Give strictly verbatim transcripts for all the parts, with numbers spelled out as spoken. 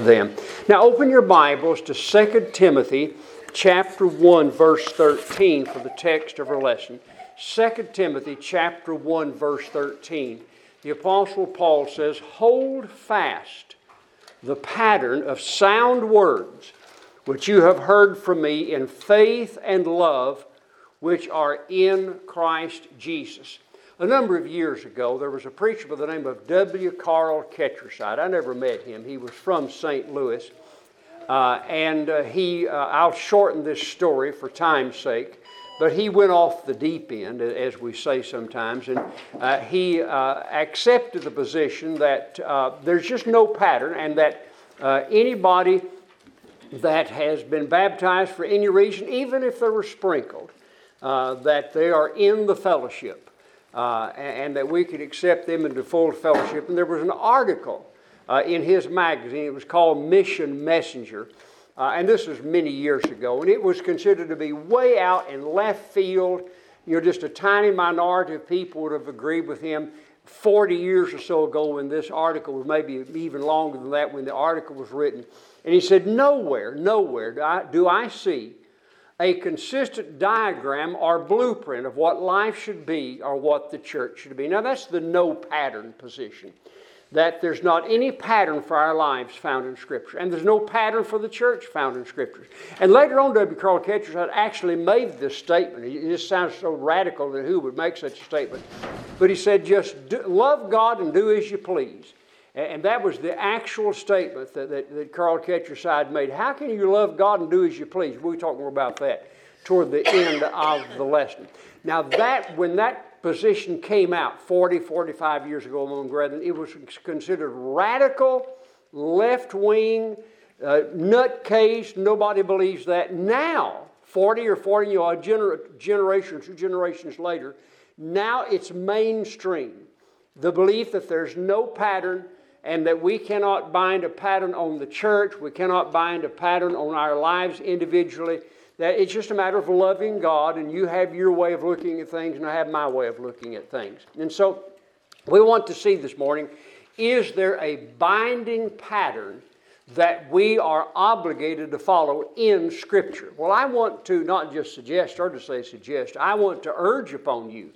them. Now open your Bibles to Second Timothy chapter one, verse thirteen for the text of our lesson. Second Timothy chapter one, verse thirteen. The Apostle Paul says, "Hold fast the pattern of sound words which you have heard from me in faith and love which are in Christ Jesus." A number of years ago, there was a preacher by the name of W. Carl Ketcherside. I never met him. He was from Saint Louis. Uh, and uh, he, uh, I'll shorten this story for time's sake, but he went off the deep end, as we say sometimes, and uh, he uh, accepted the position that uh, there's just no pattern, and that uh, anybody that has been baptized for any reason, even if they were sprinkled, uh, that they are in the fellowship. Uh, and, and that we could accept them into full fellowship. And there was an article uh, in his magazine. It was called Mission Messenger. Uh, and this was many years ago. And it was considered to be way out in left field. You know, just a tiny minority of people would have agreed with him forty years or so ago when this article was, maybe even longer than that, when the article was written. And he said, nowhere, nowhere do I, do I see a consistent diagram or blueprint of what life should be or what the church should be. Now that's the no pattern position. That there's not any pattern for our lives found in Scripture. And there's no pattern for the church found in Scripture. And later on, W. Carl Ketcherside actually made this statement. It just sounds so radical that who would make such a statement. But he said, just do, love God and do as you please. And that was the actual statement that, that, that Carl Ketcherside made. How can you love God and do as you please? We'll talk more about that toward the end of the lesson. Now, that when that position came out forty, forty-five years ago among brethren, it was considered radical, left-wing, uh, nutcase. Nobody believes that. Now, forty or forty, you know, a gener- generation, two generations later, now it's mainstream. The belief that there's no pattern, and that we cannot bind a pattern on the church, we cannot bind a pattern on our lives individually, that it's just a matter of loving God, and you have your way of looking at things, and I have my way of looking at things. And so, we want to see this morning, is there a binding pattern that we are obligated to follow in Scripture? Well, I want to not just suggest, or to say suggest, I want to urge upon you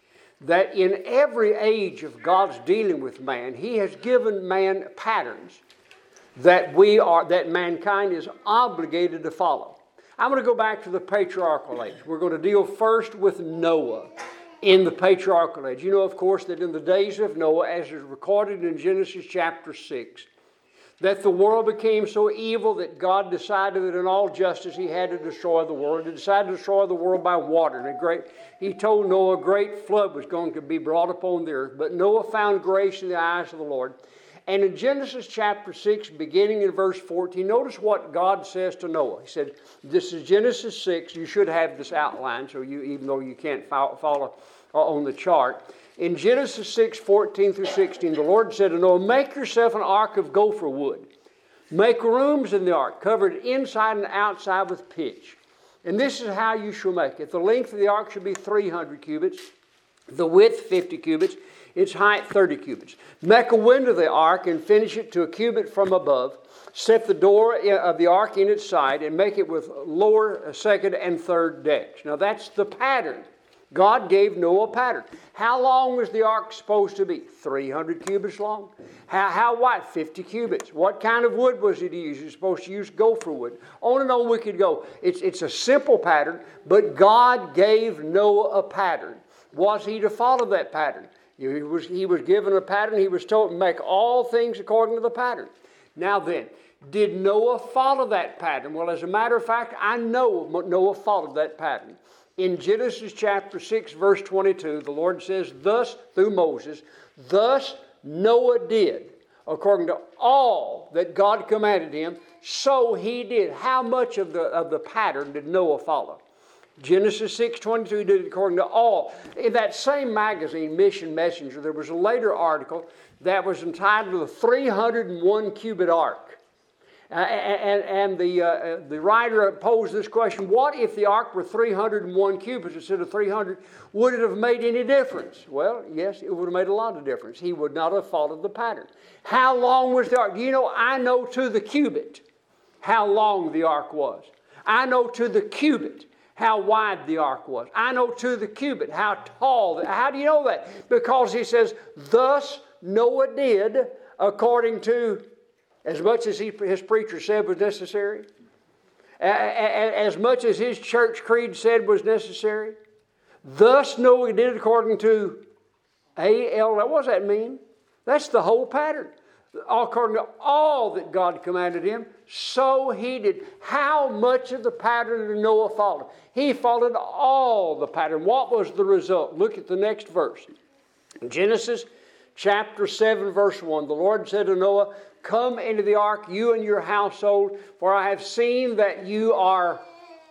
that in every age of God's dealing with man, He has given man patterns that we are, that mankind is obligated to follow. I'm going to go back to the patriarchal age. We're going to deal first with Noah in the patriarchal age. You know, of course, that in the days of Noah, as is recorded in Genesis chapter six, that the world became so evil that God decided that in all justice He had to destroy the world. He decided to destroy the world by water. And a great, He told Noah a great flood was going to be brought upon the earth. But Noah found grace in the eyes of the Lord. And in Genesis chapter six, beginning in verse fourteen, notice what God says to Noah. He said, this is Genesis six. You should have this outline, so you, even though you can't follow on the chart. In Genesis six, fourteen through sixteen, the Lord said to Noah, make yourself an ark of gopher wood. Make rooms in the ark, covered inside and outside with pitch. And this is how you shall make it. The length of the ark should be three hundred cubits, the width fifty cubits, its height thirty cubits. Make a window of the ark and finish it to a cubit from above. Set the door of the ark in its side and make it with lower, second, and third decks. Now that's the pattern. God gave Noah a pattern. How long was the ark supposed to be? three hundred cubits long. How, how wide? fifty cubits. What kind of wood was he to use? He was supposed to use gopher wood. On and on we could go. It's, it's a simple pattern, but God gave Noah a pattern. Was he to follow that pattern? He was, he was given a pattern. He was told to make all things according to the pattern. Now then, did Noah follow that pattern? Well, as a matter of fact, I know Noah followed that pattern. In Genesis chapter six, verse twenty-two, the Lord says, thus, through Moses, thus Noah did, according to all that God commanded him, so he did. How much of the, of the pattern did Noah follow? Genesis six, twenty-two did it according to all. In that same magazine, Mission Messenger, there was a later article that was entitled The three hundred one Cubit Ark. Uh, and and the, uh, the writer posed this question, what if the ark were three hundred one cubits instead of three hundred? Would it have made any difference? Well, yes, it would have made a lot of difference. He would not have followed the pattern. How long was the ark? Do you know, I know to the cubit how long the ark was. I know to the cubit how wide the ark was. I know to the cubit how tall. How do you know that? Because he says, thus Noah did according to, as much as he, his preacher said was necessary, as much as his church creed said was necessary. Thus Noah did according to A L. What does that mean? That's the whole pattern. According to all that God commanded him, so he did. How much of the pattern did Noah follow? He followed all the pattern. What was the result? Look at the next verse. Genesis chapter seven, verse one. The Lord said to Noah, come into the ark, you and your household, for I have seen that you are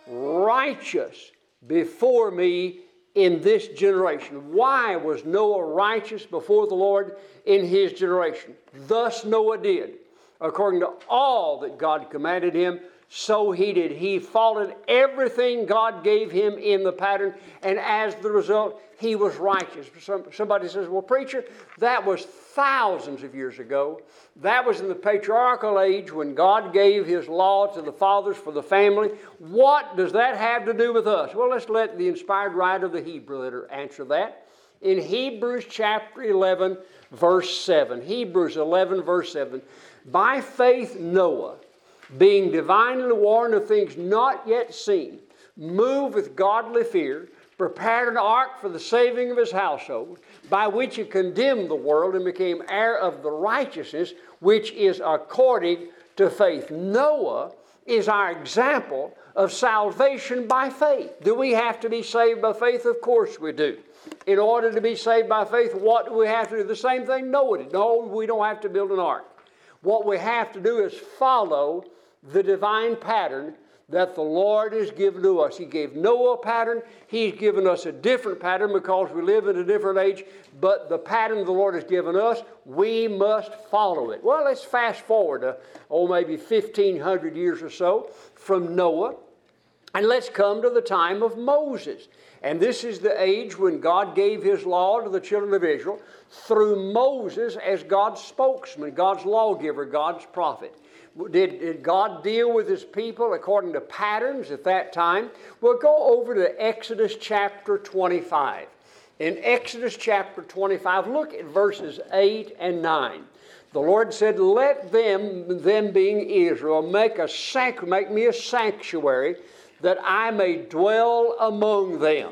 righteous before me in this generation. Why was Noah righteous before the Lord in his generation? Thus Noah did, according to all that God commanded him, so he did. He followed everything God gave him in the pattern, and as the result, he was righteous. Some, somebody says, well, preacher, that was thousands of years ago. That was in the patriarchal age when God gave his law to the fathers for the family. What does that have to do with us? Well, let's let the inspired writer of the Hebrew letter answer that. In Hebrews chapter eleven, verse seven. Hebrews eleven, verse seven. By faith Noah, being divinely warned of things not yet seen, moved with godly fear, prepared an ark for the saving of his household, by which he condemned the world and became heir of the righteousness which is according to faith. Noah is our example of salvation by faith. Do we have to be saved by faith? Of course we do. In order to be saved by faith, what do we have to do? The same thing Noah did. No, we don't have to build an ark. What we have to do is follow the divine pattern that the Lord has given to us. He gave Noah a pattern. He's given us a different pattern because we live in a different age. But the pattern the Lord has given us, we must follow it. Well, let's fast forward to, oh, maybe fifteen hundred years or so from Noah. And let's come to the time of Moses. And this is the age when God gave his law to the children of Israel through Moses as God's spokesman, God's lawgiver, God's prophet. Did, did God deal with his people according to patterns at that time? We'll go over to Exodus chapter twenty-five. In Exodus chapter twenty-five, look at verses eight and nine. The Lord said, let them, them being Israel, make, a sanct- make me a sanctuary that I may dwell among them.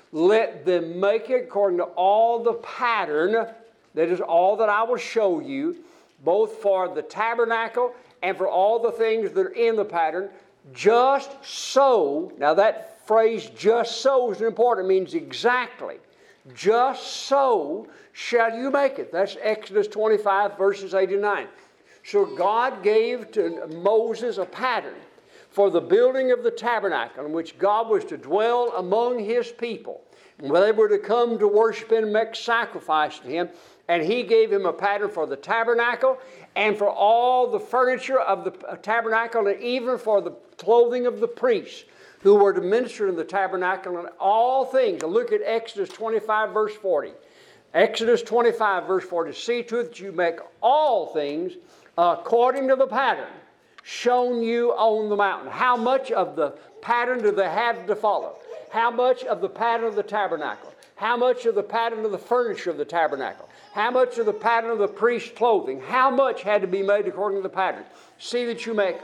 Let them make it according to all the pattern, that is all that I will show you, both for the tabernacle and for all the things that are in the pattern, just so. Now that phrase, just so, is important. It means exactly. Just so shall you make it. That's Exodus twenty-five, verses eight and nine. So God gave to Moses a pattern for the building of the tabernacle in which God was to dwell among his people. And they were to come to worship and make sacrifice to him. And he gave him a pattern for the tabernacle and for all the furniture of the tabernacle and even for the clothing of the priests who were to minister in the tabernacle and all things. And look at Exodus twenty-five, verse forty. Exodus twenty-five, verse forty. See to it that you make all things according to the pattern shown you on the mountain. How much of the pattern do they have to follow? How much of the pattern of the tabernacle? How much of the pattern of the furniture of the tabernacle? How much of the pattern of the priest's clothing? How much had to be made according to the pattern? See that you make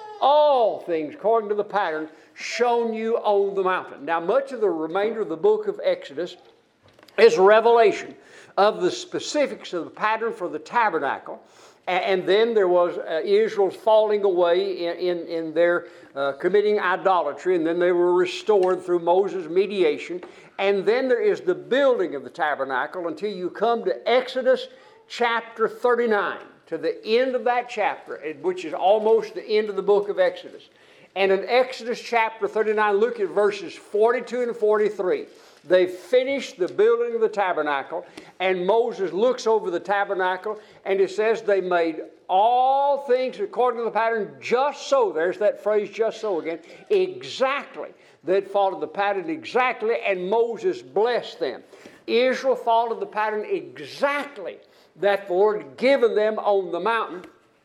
all things according to the pattern shown you on the mountain. Now, much of the remainder of the book of Exodus is revelation of the specifics of the pattern for the tabernacle. And then there was uh, Israel's falling away in, in, in their uh, committing idolatry, and then they were restored through Moses' mediation. And then there is the building of the tabernacle until you come to Exodus chapter thirty-nine, to the end of that chapter, which is almost the end of the book of Exodus. And in Exodus chapter thirty-nine, look at verses forty-two and forty-three. They finished the building of the tabernacle, and Moses looks over the tabernacle, and it says they made all things according to the pattern, just so. There's that phrase, just so again. Exactly. They'd followed the pattern exactly, and Moses blessed them. Israel followed the pattern exactly that the Lord had given them on the mountain.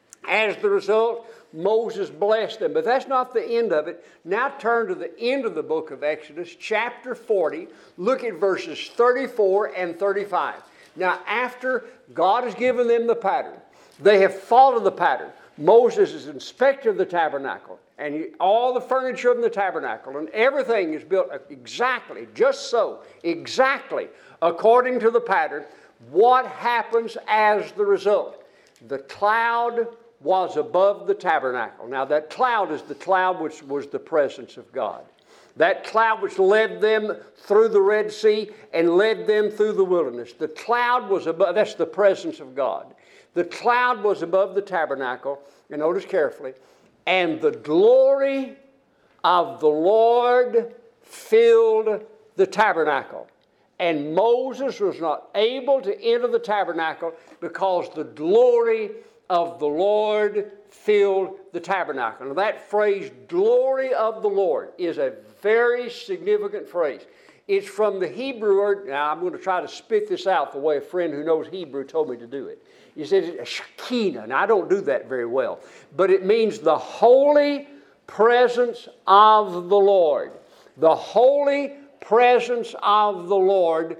As the result, Moses blessed them. But that's not the end of it. Now turn to the end of the book of Exodus, chapter forty. Look at verses thirty-four and thirty-five. Now, after God has given them the pattern, they have followed the pattern. Moses is inspector of the tabernacle, and he, all the furniture of the tabernacle and everything is built exactly, just so, exactly according to the pattern. What happens as the result? The cloud was above the tabernacle. Now, that cloud is the cloud which was the presence of God. That cloud which led them through the Red Sea and led them through the wilderness. The cloud was above, that's the presence of God. The cloud was above the tabernacle, and notice carefully, and the glory of the Lord filled the tabernacle. And Moses was not able to enter the tabernacle because the glory of the Lord filled the tabernacle. Now that phrase, glory of the Lord, is a very significant phrase. It's from the Hebrew word. Now I'm going to try to spit this out the way a friend who knows Hebrew told me to do it. He said it's Shekinah. Now I don't do that very well. But it means the holy presence of the Lord. The holy presence of the Lord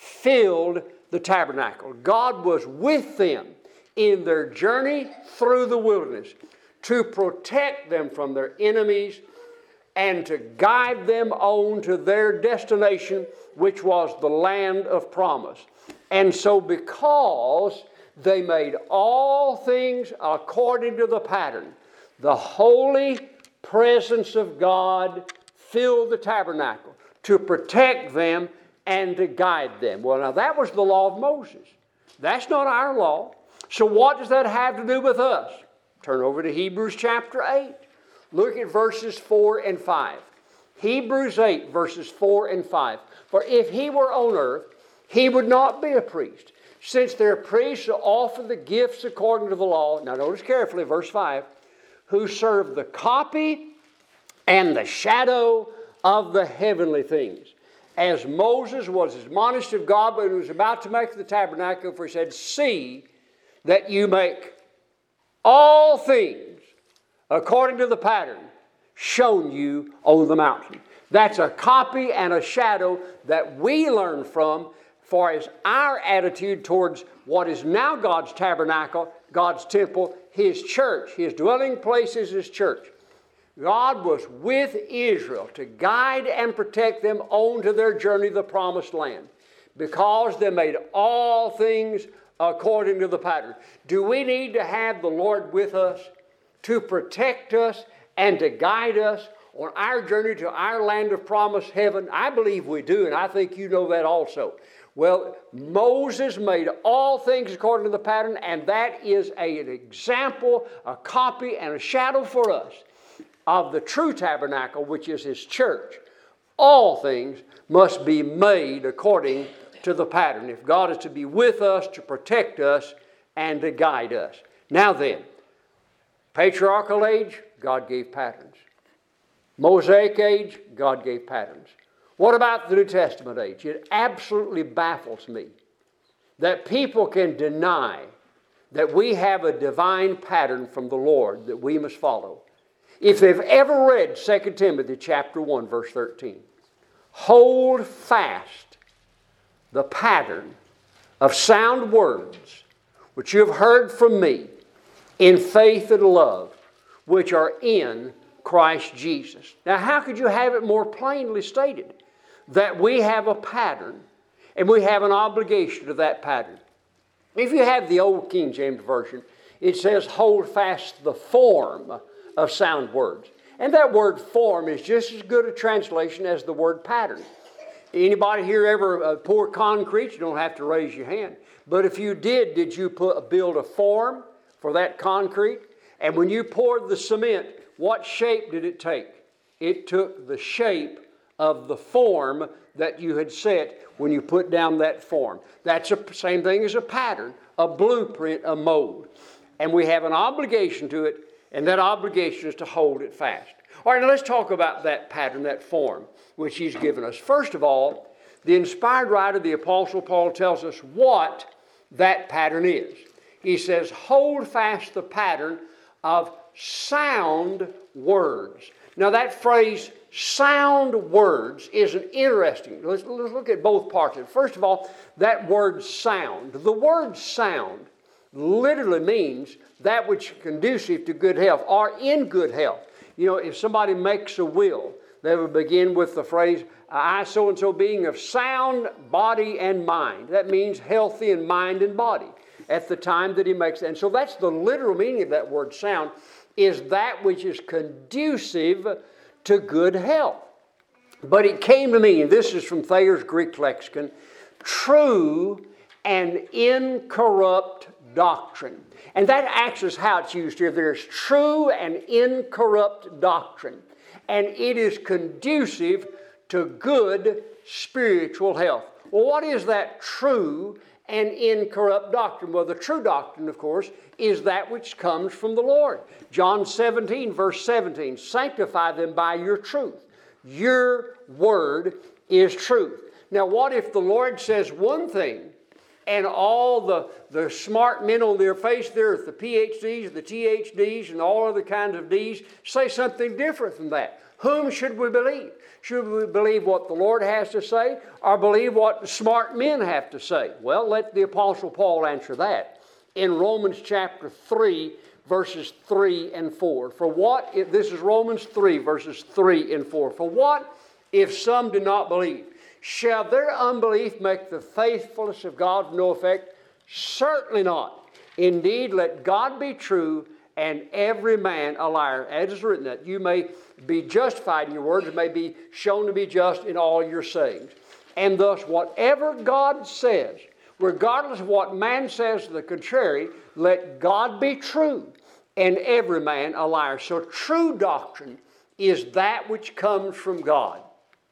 filled the tabernacle. God was with them in their journey through the wilderness to protect them from their enemies and to guide them on to their destination, which was the land of promise. And so because they made all things according to the pattern, the holy presence of God filled the tabernacle to protect them and to guide them. Well, now that was the law of Moses. That's not our law. So what does that have to do with us? Turn over to Hebrews chapter eight. Look at verses four and five. Hebrews eight, verses four and five. For if he were on earth, he would not be a priest, since their priests to offer the gifts according to the law. Now notice carefully, verse five. Who serve the copy and the shadow of the heavenly things. As Moses was admonished of God when he was about to make the tabernacle, for he said, see that you make all things according to the pattern shown you on the mountain. That's a copy and a shadow that we learn from for as our attitude towards what is now God's tabernacle, God's temple, His church. His dwelling place is His church. God was with Israel to guide and protect them on to their journey to the promised land because they made all things according to the pattern. Do we need to have the Lord with us to protect us and to guide us on our journey to our land of promise, heaven? I believe we do, and I think you know that also. Well, Moses made all things according to the pattern, and that is a, an example, a copy, and a shadow for us of the true tabernacle, which is His church. All things must be made according to the pattern if God is to be with us, to protect us, and to guide us. Now then, patriarchal age, God gave patterns. Mosaic age, God gave patterns. What about the New Testament age? It absolutely baffles me that people can deny that we have a divine pattern from the Lord that we must follow. If they've ever read Second Timothy chapter one, verse thirteen, hold fast the pattern of sound words which you have heard from me in faith and love, which are in Christ Jesus. Now, how could you have it more plainly stated that we have a pattern and we have an obligation to that pattern? If you have the old King James Version, it says, hold fast the form of sound words. And that word form is just as good a translation as the word pattern. Anybody here ever uh, pour concrete? You don't have to raise your hand. But if you did, did you put, build a form for that concrete? And when you poured the cement, what shape did it take? It took the shape of the form that you had set when you put down that form. That's the same thing as a pattern, a blueprint, a mold. and we have an obligation to it, and that obligation is to hold it fast. All right, now let's talk about that pattern, that form, which he's given us. First of all, the inspired writer, the Apostle Paul, tells us what that pattern is. He says, hold fast the pattern of sound words. Now that phrase, sound words, is an interesting. Let's, let's look at both parts of it. First of all, that word sound. The word sound literally means that which is conducive to good health or in good health. You know, if somebody makes a will, they will begin with the phrase, I so-and-so being of sound body and mind. That means healthy in mind and body at the time that he makes that. And so that's the literal meaning of that word sound, is that which is conducive to good health. But it came to me, and this is from Thayer's Greek lexicon, true and incorrupt doctrine. And that actually is how it's used here. There's true and incorrupt doctrine. And it is conducive to good spiritual health. Well, what is that true and incorrupt doctrine? Well, the true doctrine, of course, is that which comes from the Lord. John seventeen, verse seventeen, sanctify them by your truth. Your word is truth. Now, what if the Lord says one thing, and all the, the smart men on their face there, the P H Ds, the T H Ds, and all other kinds of Ds, say something different from that? Whom should we believe? Should we believe what the Lord has to say, or believe what the smart men have to say? Well, let the Apostle Paul answer that in Romans chapter three, verses three and four. For what, if, this is Romans three, verses three and four. For what if some do not believe? Shall their unbelief make the faithfulness of God of no effect? Certainly not. Indeed, let God be true and every man a liar. As is written, that you may be justified in your words and may be shown to be just in all your sayings. And thus, whatever God says, regardless of what man says to the contrary, let God be true and every man a liar. So true doctrine is that which comes from God.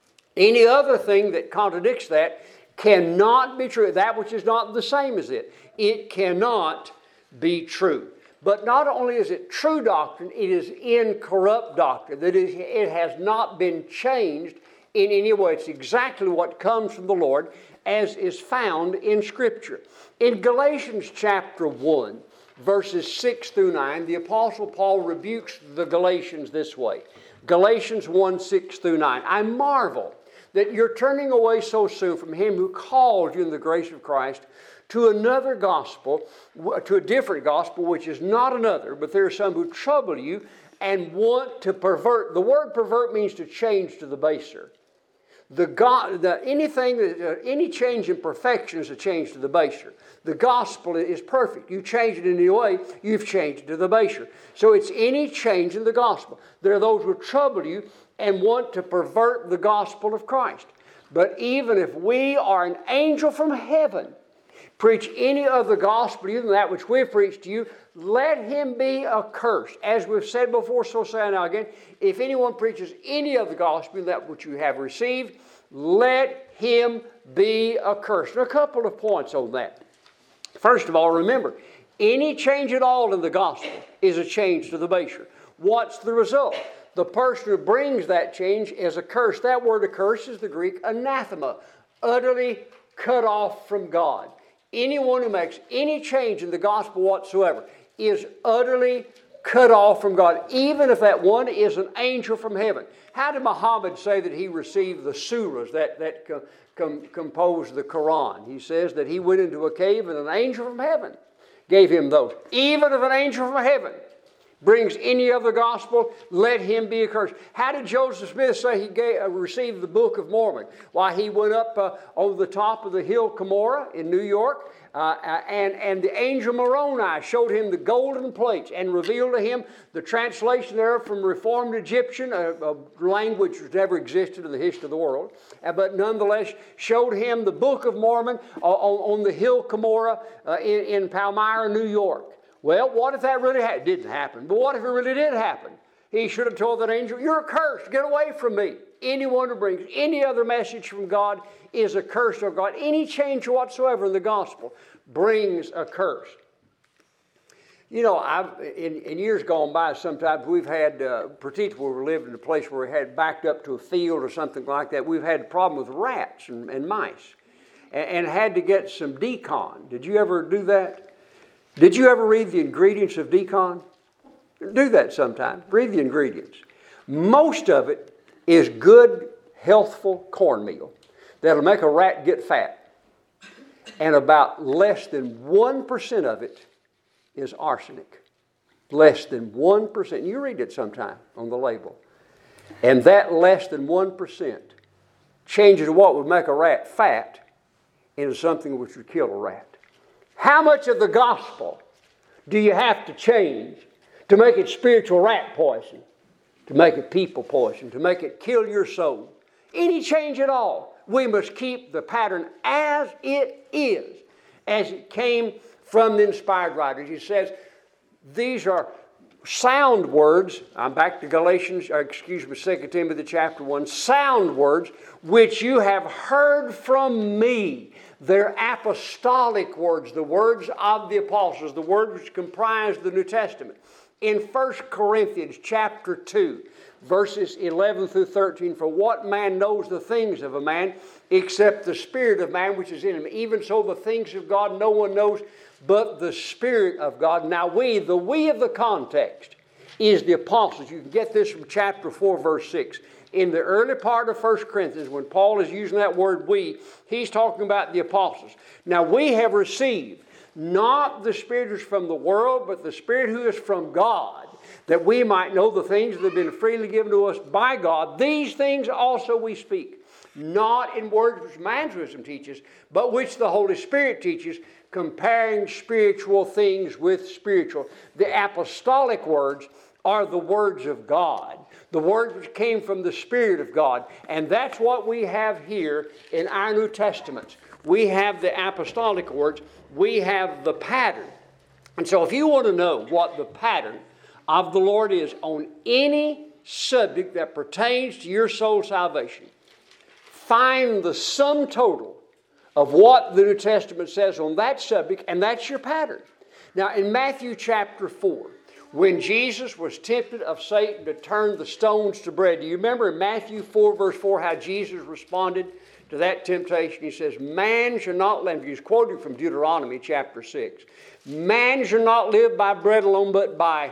Any other thing that contradicts that cannot be true. That which is not the same as it. It cannot be true. But not only is it true doctrine, it is incorrupt doctrine. That is, it has not been changed in any way. It's exactly what comes from the Lord as is found in Scripture. In Galatians chapter one, verses six through nine, the Apostle Paul rebukes the Galatians this way. Galatians one, six through nine. I marvel that you're turning away so soon from him who called you in the grace of Christ to another gospel, to a different gospel, which is not another, but there are some who trouble you and want to pervert. The word pervert means to change to the baser. The God, the, anything, uh, any change in perfection is a change to the baser. The gospel is perfect. You change it in any way, you've changed it to the baser. So it's any change in the gospel. There are those who trouble you and want to pervert the gospel of Christ. But even if we are an angel from heaven, preach any other gospel than that which we've preached to you, let him be accursed. As we've said before, so say I now again, if anyone preaches any other gospel than that which you have received, let him be accursed. And a couple of points on that. First of all, remember, any change at all in the gospel is a change to the baser. What's the result? The person who brings that change is accursed. That word accursed is the Greek anathema, utterly cut off from God. Anyone who makes any change in the gospel whatsoever is utterly cut off from God, even if that one is an angel from heaven. How did Muhammad say that he received the surahs that, that com, com, compose the Quran? He says that he went into a cave and an angel from heaven gave him those. Even if an angel from heaven brings any other gospel, let him be accursed. How did Joseph Smith say he gave, uh, received the Book of Mormon? Why, he went up uh, over the top of the hill Cumorah in New York, uh, uh, and, and the angel Moroni showed him the golden plates and revealed to him the translation thereof from Reformed Egyptian, a, a language which never existed in the history of the world, uh, but nonetheless showed him the Book of Mormon uh, on, on the hill Cumorah uh, in, in Palmyra, New York. Well, what if that really ha- didn't happen? But what if it really did happen? He should have told that angel, you're accursed, get away from me. Anyone who brings any other message from God is a curse of God. Any change whatsoever in the gospel brings a curse. You know, I've, in, in years gone by, sometimes we've had, uh, particularly where we lived in a place where we had backed up to a field or something like that, we've had a problem with rats and, and mice and, and had to get some decon. Did you ever do that? Did you ever read the ingredients of decon? Do that sometime. Read the ingredients. Most of it is good, healthful cornmeal that'll make a rat get fat. And about less than one percent of it is arsenic. Less than one percent. You read it sometime on the label. And that less than one percent changes what would make a rat fat into something which would kill a rat. How much of the gospel do you have to change to make it spiritual rat poison, to make it people poison, to make it kill your soul? Any change at all. We must keep the pattern as it is, as it came from the inspired writers. He says, these are sound words. I'm back to Galatians, or excuse me, Second Timothy chapter one. Sound words which you have heard from me. They're apostolic words, the words of the apostles, the words which comprise the New Testament. In First Corinthians chapter two, verses eleven through thirteen, for what man knows the things of a man except the spirit of man which is in him? Even so the things of God no one knows but the Spirit of God. Now we, the we of the context, is the apostles. You can get this from chapter four, verse six. In the early part of First Corinthians, when Paul is using that word we, he's talking about the apostles. Now we have received not the Spirit who is from the world, but the Spirit who is from God, that we might know the things that have been freely given to us by God. These things also we speak, not in words which man's wisdom teaches, but which the Holy Spirit teaches, comparing spiritual things with spiritual. The apostolic words are the words of God, the words which came from the Spirit of God. And that's what we have here in our New Testaments. We have the apostolic words. We have the pattern. And so if you want to know what the pattern of the Lord is on any subject that pertains to your soul salvation, find the sum total of what the New Testament says on that subject, and that's your pattern. Now, in Matthew chapter four, when Jesus was tempted of Satan to turn the stones to bread, do you remember in Matthew four, verse four, how Jesus responded to that temptation? He says, man shall not live, he's quoting from Deuteronomy chapter six, man shall not live by bread alone, but by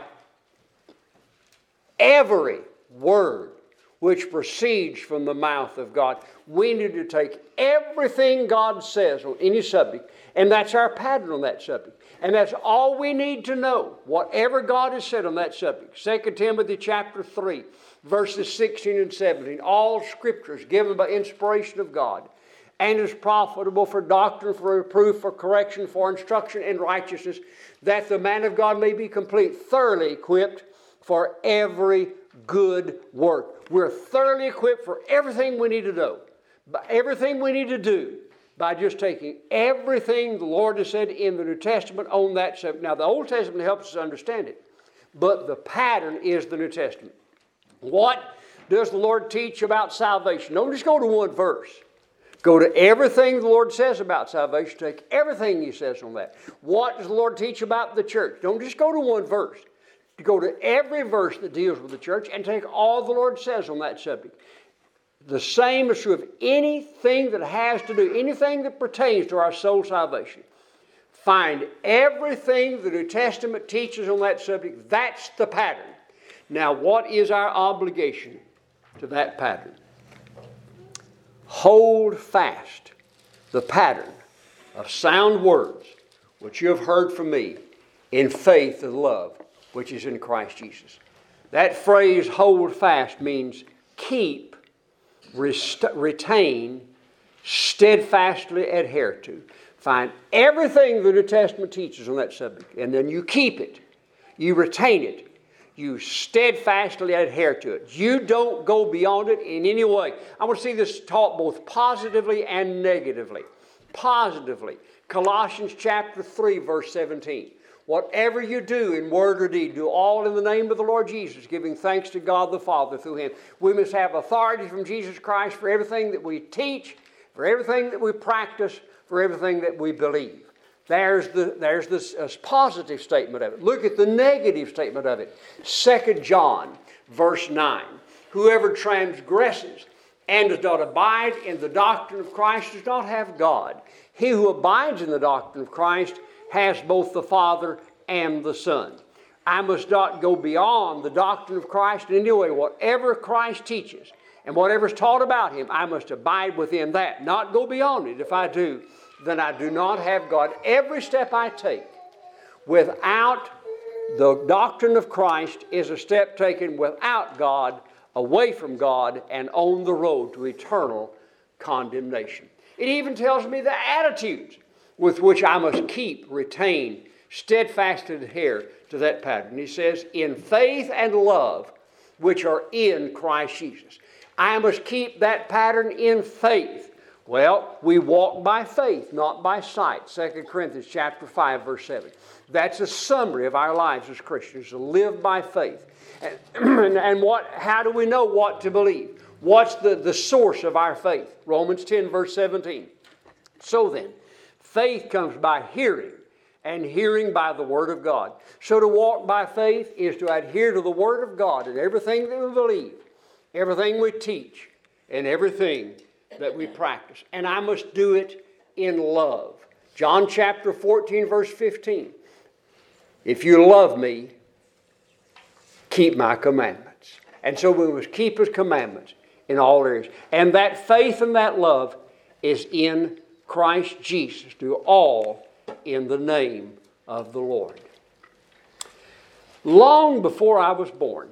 every word which proceeds from the mouth of God. We need to take everything God says on any subject, and that's our pattern on that subject. And that's all we need to know, whatever God has said on that subject. Second Timothy chapter three, verses sixteen and seventeen. All Scripture is given by inspiration of God and is profitable for doctrine, for reproof, for correction, for instruction in righteousness, that the man of God may be complete, thoroughly equipped for every good work. We're thoroughly equipped for everything we need to know, everything we need to do, by just taking everything the Lord has said in the New Testament on that subject. Now, the Old Testament helps us understand it, but the pattern is the New Testament. What does the Lord teach about salvation? Don't just go to one verse. Go to everything the Lord says about salvation. Take everything He says on that. What does the Lord teach about the church? Don't just go to one verse. To go to every verse that deals with the church and take all the Lord says on that subject. The same is true of anything that has to do, anything that pertains to our soul salvation. Find everything the New Testament teaches on that subject. That's the pattern. Now, what is our obligation to that pattern? Hold fast the pattern of sound words which you have heard from me in faith and love which is in Christ Jesus. That phrase, hold fast, means keep, rest- retain, steadfastly adhere to. Find everything the New Testament teaches on that subject, and then you keep it. You retain it. You steadfastly adhere to it. You don't go beyond it in any way. I want to see this taught both positively and negatively. Positively, Colossians chapter three, verse seventeen. Whatever you do in word or deed, do all in the name of the Lord Jesus, giving thanks to God the Father through Him. We must have authority from Jesus Christ for everything that we teach, for everything that we practice, for everything that we believe. There's the, there's the uh, positive statement of it. Look at the negative statement of it. Second John, verse nine. Whoever transgresses and does not abide in the doctrine of Christ does not have God. He who abides in the doctrine of Christ has both the Father and the Son. I must not go beyond the doctrine of Christ in any way. Whatever Christ teaches and whatever is taught about Him, I must abide within that, not go beyond it. If I do, then I do not have God. Every step I take without the doctrine of Christ is a step taken without God, away from God, and on the road to eternal condemnation. It even tells me the attitudes with which I must keep, retain, steadfast and adhere to that pattern. He says, in faith and love, which are in Christ Jesus. I must keep that pattern in faith. Well, we walk by faith, not by sight. Second Corinthians chapter five, verse seven. That's a summary of our lives as Christians, to live by faith. And, and what? How do we know what to believe? What's the, the source of our faith? Romans ten, verse seventeen. So then, faith comes by hearing, and hearing by the Word of God. So to walk by faith is to adhere to the Word of God in everything that we believe, everything we teach, and everything that we practice. And I must do it in love. John chapter fourteen, verse fifteen. If you love me, keep my commandments. And so we must keep His commandments in all areas. And that faith and that love is in Christ Jesus. Do all in the name of the Lord. Long before I was born,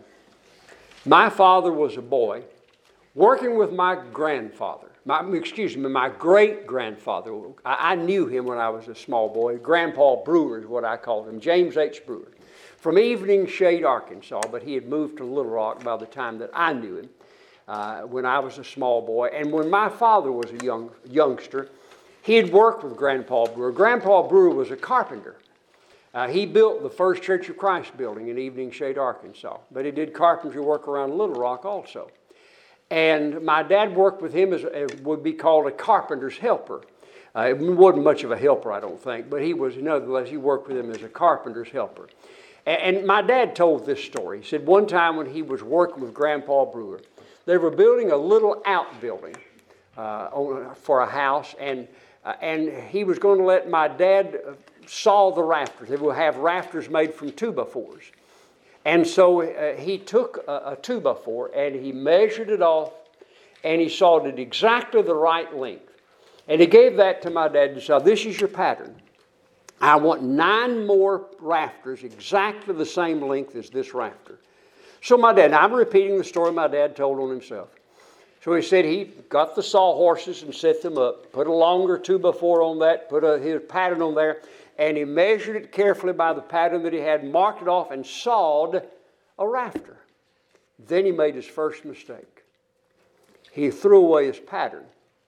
my father was a boy working with my grandfather. My, excuse me, my great-grandfather. I, I knew him when I was a small boy. Grandpa Brewer is what I called him, James H. Brewer, from Evening Shade, Arkansas, but he had moved to Little Rock by the time that I knew him, uh, when I was a small boy. And when my father was a young youngster, he had worked with Grandpa Brewer. Grandpa Brewer was a carpenter. Uh, he built the first Church of Christ building in Evening Shade, Arkansas, but he did carpentry work around Little Rock also. And my dad worked with him as a, would be called a carpenter's helper. Uh, it wasn't much of a helper, I don't think, but he was, nevertheless, he worked with him as a carpenter's helper. And, and my dad told this story. He said one time when he was working with Grandpa Brewer, they were building a little outbuilding uh, on, for a house, and uh, and he was going to let my dad saw the rafters. They would have rafters made from two by fours. And so uh, he took a, a two by four and he measured it off and he sawed it exactly the right length. And he gave that to my dad and said, this is your pattern. I want nine more rafters exactly the same length as this rafter. So my dad, and I'm repeating the story my dad told on himself. So he said he got the sawhorses and set them up, put a longer two by four on that, put a, his pattern on there, and he measured it carefully by the pattern that he had, marked it off, and sawed a rafter. Then he made his first mistake. He threw away his pattern,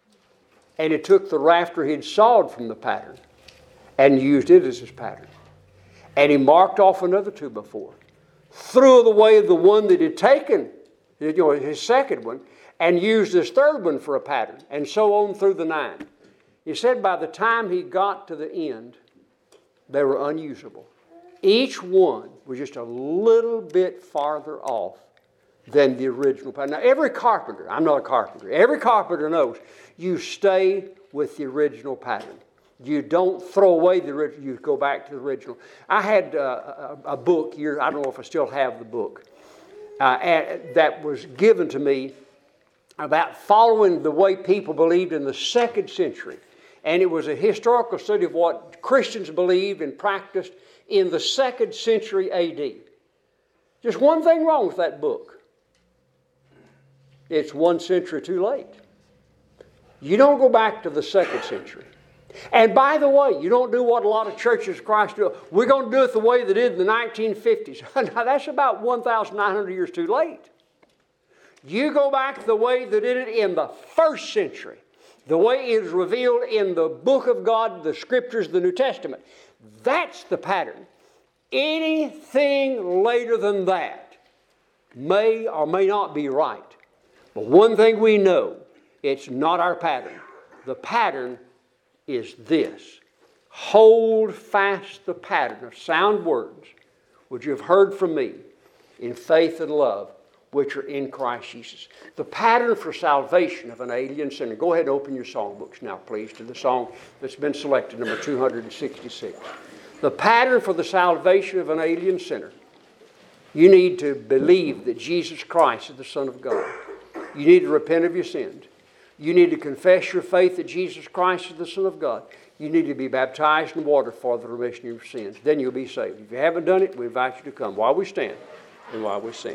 and he took the rafter he'd sawed from the pattern and used it as his pattern. And he marked off another two by four, threw away the one that he'd taken, you know, his second one, and used his third one for a pattern, and so on through the nine. He said by the time he got to the end, they were unusable. Each one was just a little bit farther off than the original pattern. Now, every carpenter, I'm not a carpenter, every carpenter knows you stay with the original pattern. You don't throw away the original, you go back to the original. I had uh, a, a book here, I don't know if I still have the book, uh, that was given to me about following the way people believed in the second century. And it was a historical study of what Christians believed and practiced in the second century A D. Just one thing wrong with that book. It's one century too late. You don't go back to the second century. And by the way, you don't do what a lot of churches of Christ do. We're going to do it the way they did in the nineteen fifties. Now, that's about one thousand nine hundred years too late. You go back the way they did it in the first century. The way it is revealed in the book of God, the Scriptures, the New Testament. That's the pattern. Anything later than that may or may not be right. But one thing we know, it's not our pattern. The pattern is this. hold fast the pattern of sound words which you have heard from me in faith and love, which are in Christ Jesus. The pattern for salvation of an alien sinner. Go ahead and open your songbooks now, please, to the song that's been selected, number two hundred sixty-six. The pattern for the salvation of an alien sinner. You need to believe that Jesus Christ is the Son of God. You need to repent of your sins. You need to confess your faith that Jesus Christ is the Son of God. You need to be baptized in water for the remission of your sins. Then you'll be saved. If you haven't done it, we invite you to come while we stand and while we sing.